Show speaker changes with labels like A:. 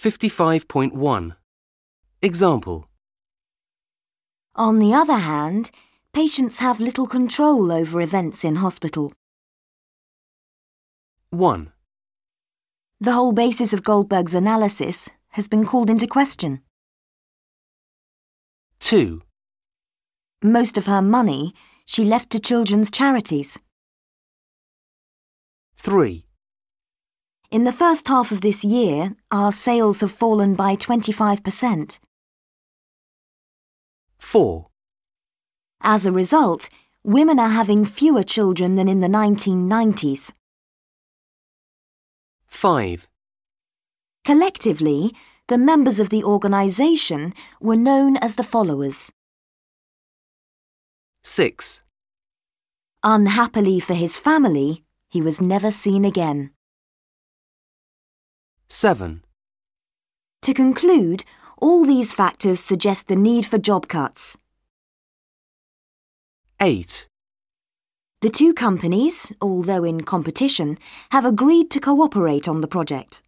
A: 55.1. Example.
B: On the other hand, patients have little control over events in hospital.
A: 1.
B: The whole basis of Goldberg's analysis has been called into question.
A: 2.
B: Most of her money she left to children's charities.
A: 3.
B: In the first half of this year, our sales have fallen by 25%.
A: 4.
B: As a result, women are having fewer children than in the 1990s.
A: 5.
B: Collectively, the members of the organisation were known as the followers.
A: 6.
B: Unhappily for his family, he was never seen again.
A: 7.
B: To conclude, all these factors suggest the need for job cuts.
A: 8.
B: The two companies, although in competition, have agreed to cooperate on the project.